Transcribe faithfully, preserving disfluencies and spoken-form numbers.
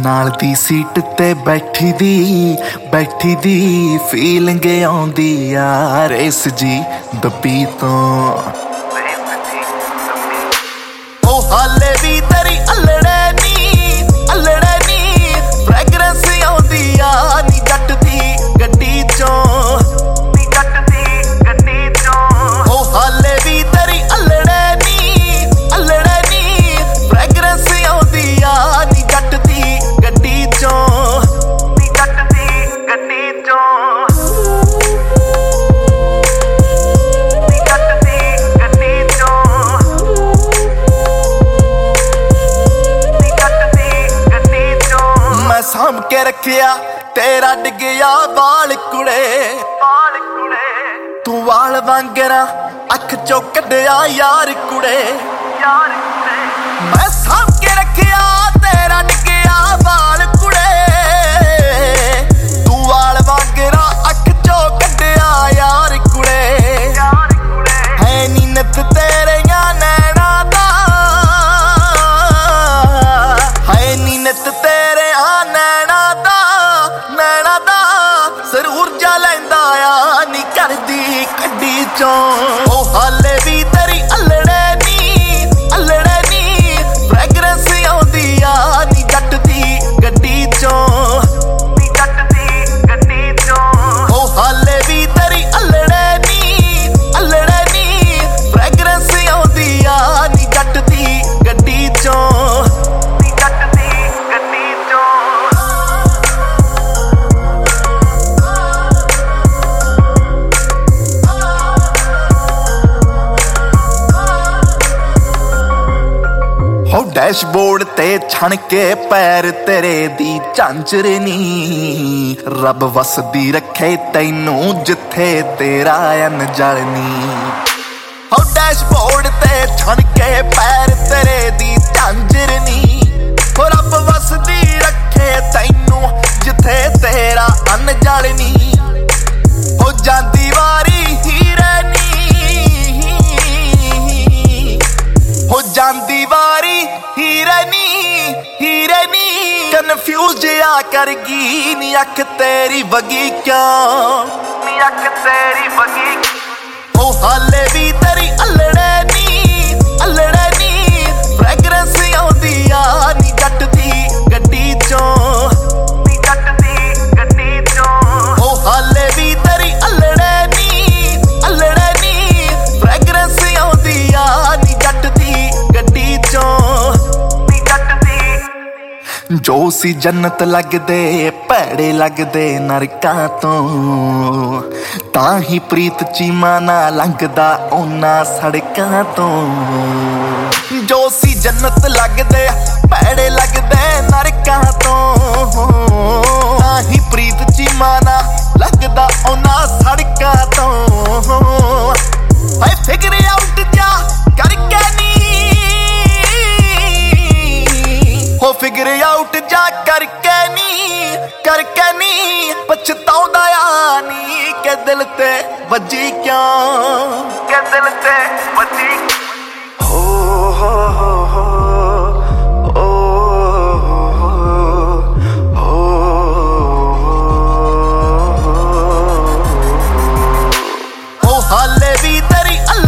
नाल दी सीट ते बैठी दी बैठी दी फीलिंग आउंदी यार इस जी दब्बी तो ओ हाले भी तेरी अल्लड़े नी अल्लड़े नी फ्रैगरेंस आउंदी यार नी जट दी गड्डी चों नी जट दी गड्डी चों ओ हाले भी तेरी अल्लड़े नी अल्लड़े नी फ्रैगरेंस आउंदी यार नी जट दी गड्डी चों नी जट दी गड्डी चों साम के रखिया तेरा डिगया बाल कुड़े तू वाल वांगरा अख चो कढ़िया यार कुड़े मैं साम के रखिया तेरा डिगया बाल कुड़े तू वाल वांगरा अख चो कढ़िया यार कुड़े है नी नत तेरे नैना दा है नी नत तेरे ओ हाले भी तेरी अल्लड़े नी अल्लड़े नी फ्रैगरेंस आउंदी यार नी जट दी गड्डी चों नी जट दी गड्डी चों ओ हाले भी तेरी अल्लड़े नी अल्लड़े नी फ्रैगरेंस आउंदी यार नी जट दी गड्डी चों नी जट दी गड्डी चों हो डैशबोर्ड ते छण के पैर तेरे दी झांझर नी रब वसदी रखे तैनू जिथे तेरा अनजल नी हो डैशबोर्ड ते छण के पैर तेरे दी झांझर नी हो रब वसदी रखे तैनू जिथे तेरा अनजल नी हो जांदी वारी हीरे नी हो जांदी वारी हीरे नी हीरे नी कन्फ्यूज आ करगी नी अख तेरी बगी क्यों नी अख तेरी बगी ओ हाले भी तेरी अल्लड़े नी अल्लड़े नी फ्रैगरेंस आउंदी यार नी जट दी गड्डी चों नी जट दी गड्डी चों ओ हाले भी तेरी अल्लड़े नी अल्लड़े नी फ्रैगरेंस आउंदी यार नी जट दी गड्डी चों जो सी जन्नत लगदे भैड़े लगदे नरकां तों तां ही प्रीत चीमा ना लंघदा उन्हां सड़कां तों जो सी जन्नत लगदे भैड़े लगदे नरकां तों तां ही प्रीत चीमा ना लंघदा उन्हां सड़कां तों हाय फिगर आउट जा करके नी हो फिगर आउट जा करके नी करके नी पछताउंदा आ नी के दिल ते वजी क्यों के दिल ते वजी हो हो हो हो ओ हाले भी तेरी